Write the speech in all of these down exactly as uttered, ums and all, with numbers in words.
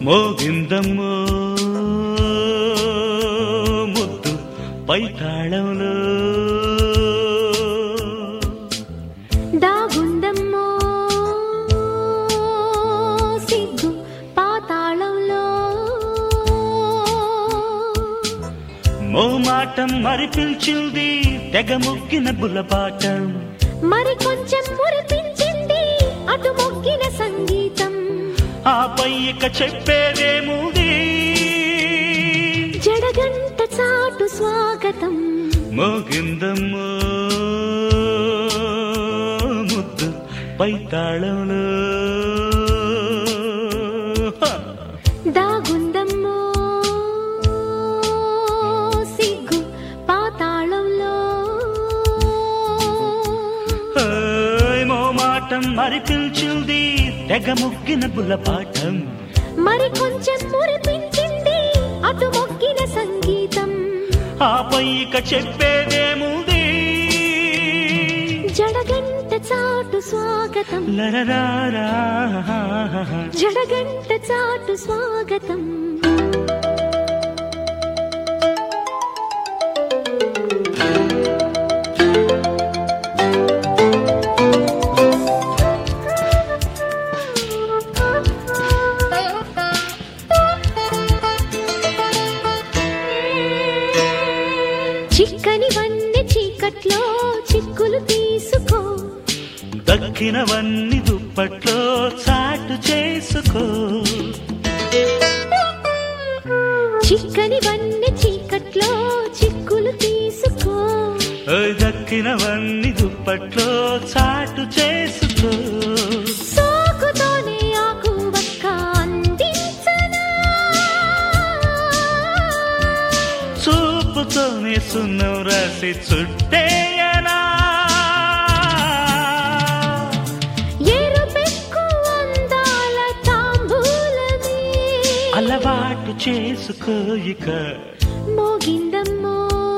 మోగిందమ్మో ముద్దు పైతాళంలో దాగుందమ్మో సిగ్గు పాతాళంలో మోమాటం మరి పిలిచింది తెగ మొక్కిన బుల్లపాటం మరి కొంచెం మురిపించింది అటు మొక్కిన సంగీతం ఆపై ఇక చెప్పేదేముంది జడగంట చాటు స్వాగతం మోగిందమ్మో ముద్దు పైతాళంలో దాగుందమ్మో సిగ్గు పాతాళంలో మోమాటం మరి పిలిచింది తెగ ముగ్గిన బుల్లపాఠం మరి కొంచెం మురిపించింది అటు మొక్కిన సంగీతం ఆపై ఇక చెప్పేదేముంది జడగంట చాటు స్వాగతం లరరారా జడగంట చాటు స్వాగతం చిక్కని వన్నె చీకట్లో చిక్కులు తీసుకో దక్కినవన్నీ దుప్పట్లో చాటు చేసుకో చిక్కని వన్నె చీకట్లో చిక్కులు తీసుకో దక్కినవన్నీ దుప్పట్లో చాటు చేసుకో సోకుతోనే ఆకు వక్క అందించనా చూపుతోనే సున్నం రాసి చుట్టేయనా ఎరుపెక్కు అందాల తాంబూలమే అలవాటు చేసుకో ఇక మోగిందమ్మో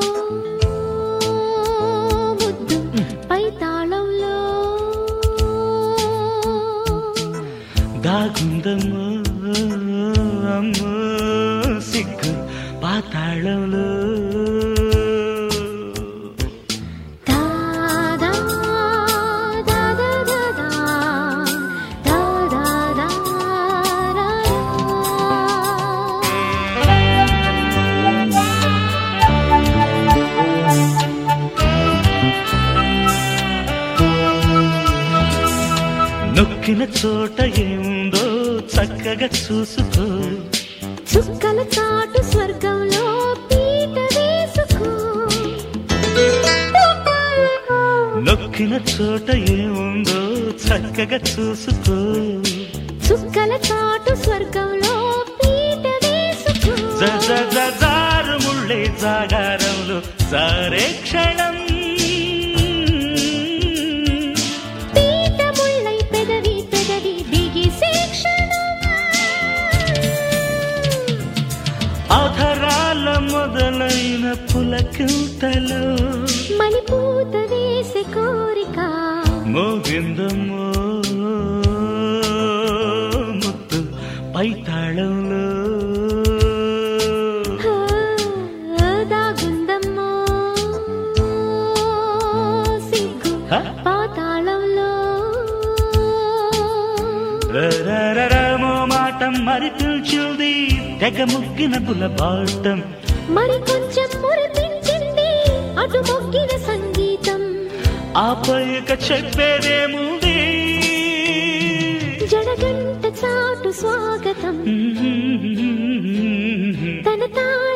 ముద్దు పైతాళంలో దాగుందమ్మో అమ్మో సిగ్గు పాతాళంలో దాదా దాదా దాదా దాదా దారా నొక్కిన చోట ఏముందో చక్కగా చూసుకో చుక్కల చాటు స్వర్గంలో పీట వేసుకో నొక్కిన చోట ఏముందో చక్కగా చూసుకో చుక్కల చాటు స్వర్గంలో పీట వేసుకో జారు ముళ్ళే జాగారంలో సారే క్షణం పీట ముళ్ళై పెదవి పెదవి దిగి శిక్షణం ఆధరాల మొదలైన పులకింతలో మణిపూత వేసే కోరిక మోగిందమ్మో ముద్దు పైతాళంలో దాగుందమ్మో సిగ్గు పాతాళంలో రమో మాటం మరి పిలిచింది తెగ ముగ్గిన బుల్లపాటం మరి కొంచెం మురిపించింది అటు మొక్కిన సంగీతం ఆపై ఇక చెప్పేదేముంది జడగంట చాటు స్వాగతం తన తాళ